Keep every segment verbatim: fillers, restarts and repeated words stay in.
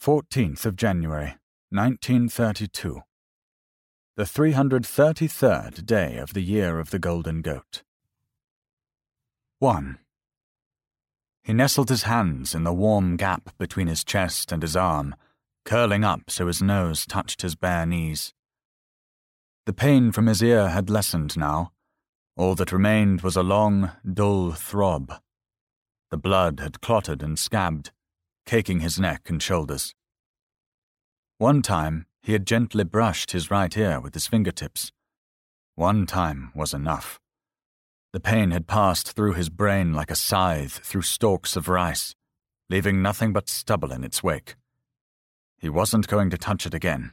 fourteenth of January, nineteen thirty-two. The three hundred thirty-third day of the year of the Golden Goat. one. He nestled his hands in the warm gap between his chest and his arm, curling up so his nose touched his bare knees. The pain from his ear had lessened now. All that remained was a long, dull throb. The blood had clotted and scabbed, caking his neck and shoulders. One time he had gently brushed his right ear with his fingertips. One time was enough. The pain had passed through his brain like a scythe through stalks of rice, leaving nothing but stubble in its wake. He wasn't going to touch it again.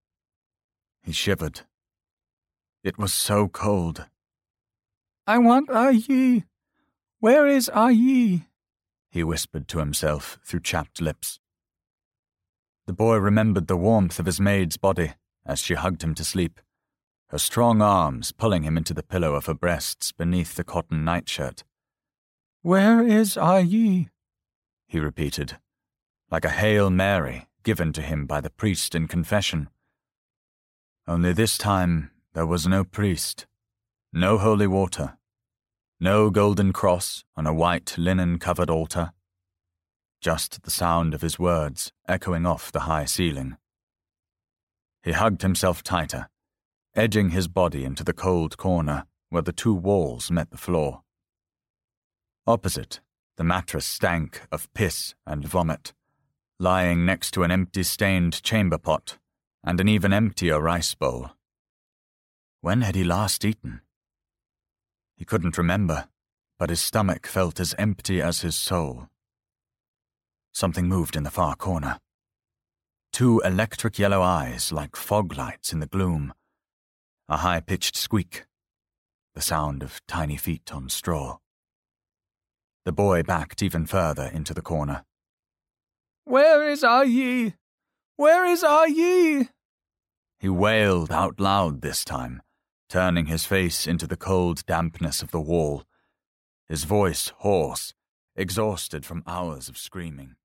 He shivered. It was so cold. "I want Ayi. Where is Ayi?" he whispered to himself through chapped lips. The boy remembered the warmth of his maid's body as she hugged him to sleep, her strong arms pulling him into the pillow of her breasts beneath the cotton nightshirt. "Where is Ayi?" he repeated, like a Hail Mary given to him by the priest in confession. Only this time there was no priest, no holy water, no golden cross on a white linen-covered altar, just the sound of his words echoing off the high ceiling. He hugged himself tighter, edging his body into the cold corner where the two walls met the floor. Opposite, the mattress stank of piss and vomit, lying next to an empty stained chamber pot and an even emptier rice bowl. When had he last eaten? He couldn't remember, but his stomach felt as empty as his soul. Something moved in the far corner. Two electric yellow eyes like fog lights in the gloom. A high-pitched squeak. The sound of tiny feet on straw. The boy backed even further into the corner. "Where is Ayi? Where is Ayi?" He wailed out loud this time, turning his face into the cold dampness of the wall, his voice hoarse, exhausted from hours of screaming.